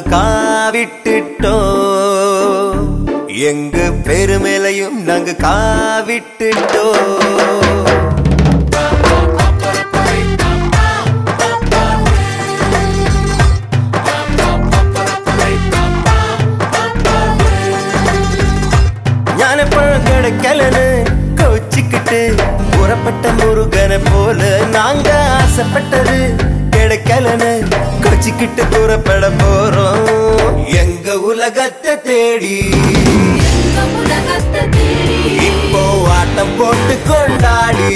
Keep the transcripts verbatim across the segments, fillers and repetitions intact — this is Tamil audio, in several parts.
காவிட்டுட்டோம், எங்க பெருமேலையும் நாங்க காவிட்டுட்டோம். ஞானப்பழம் கிடைக்கலன்னு கோச்சிக்கிட்டு புறப்பட்ட முருகனை போல நாங்க ஆசைப்பட்டது கிடைக்கலன்னு கோச்சிக்கிட்டு புறப்பட போறோம் எங்க உலகத்தை தேடி. இப்போ ஆட்டம் போட்டு கொண்டாடி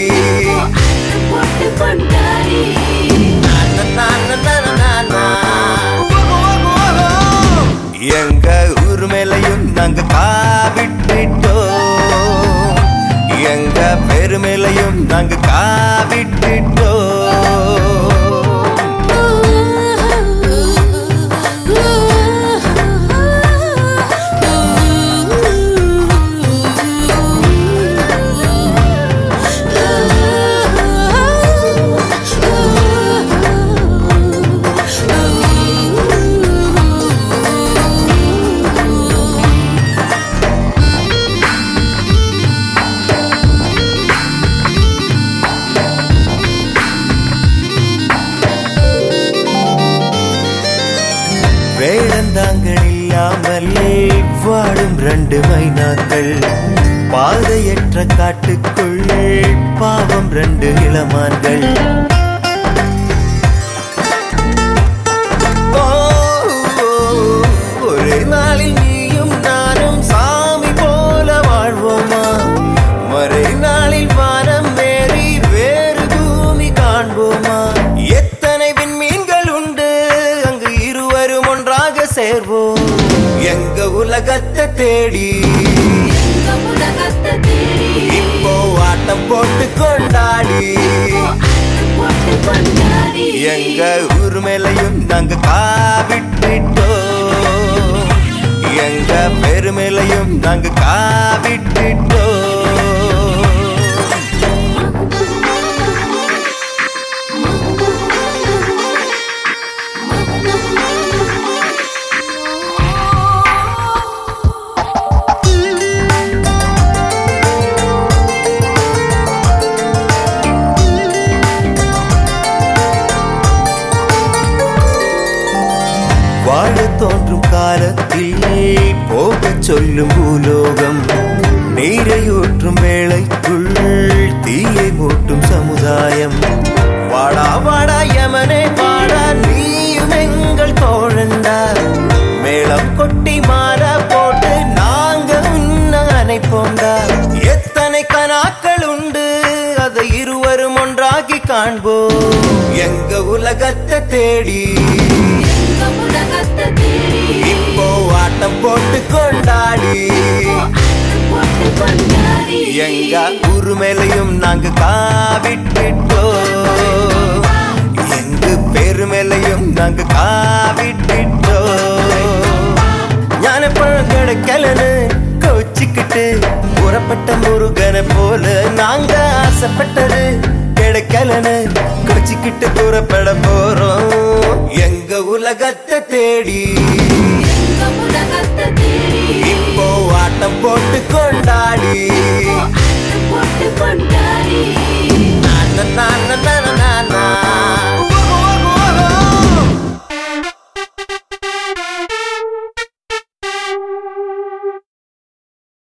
எங்க ஊர் மேலையும் நாங்க காவிட்டுட்டோம், எங்க பெருமேலையும் நாங்க காவிட்டுட்டோம். வேடந்தாங்கள் இல்லாமல் வாடும் ரெண்டு மைனாக்கள், பாதையற்ற காட்டுக்குள் பாவம் ரெண்டு இளமான்கள். ஒரே நாளில் நீயும் நானும் சாமி போல வாழ்வோமா, மறை நாளில் வானம் மேறி வேறு பூமி காண்போமா. எத்தனை விண்மீன்கள் உண்டு அங்கு இருவரும் ஒன்றாக சேர்வோம் எங்க உலகத்தை தேடி. இப்போ ஆட்டம் போட்டு கொண்டாடி எங்க ஊர் மேலையும் நாங்க காவிட்டுட்டோம், எங்க பெருமேலையும் நாங்க காவிட்டுட்டோம். வாழ தோன்றும் காலத்தில் போக சொல்லும் பூலோகம், நீரையூற்றும் வேளைக்குள் தீயை மூட்டும் சமுதாயம். வாடா வாடா யமனே வாடா, நீயும் எங்கள் தோழண்டா, மேளம் கொட்டி மாறா போட்டு நாங்க உன்ன அணைப்போண்டா. எத்தனை கனாக்கள் உண்டு அதை இருவரும் ஒன்றாகி காண்போம் எங்க உலகத்தை தேடி. இப்போ ஆட்டம் போட்டு கொண்டாடி எங்க ஊர் மேலையும் நாங்க காவிட்டுட்டோம், எங்க பெருமேலையும் நாங்க காவிட்டுட்டோம். ஞானப்பழம் கிடைக்கலன்னு கோச்சிக்கிட்டு புறப்பட்ட முருகனை போல நாங்க ஆசைப்பட்டது கிடைக்கலன்னு கோச்சிக்கிட்டு புறப்பட போறோம் எங்க உலகத்தை தேடி.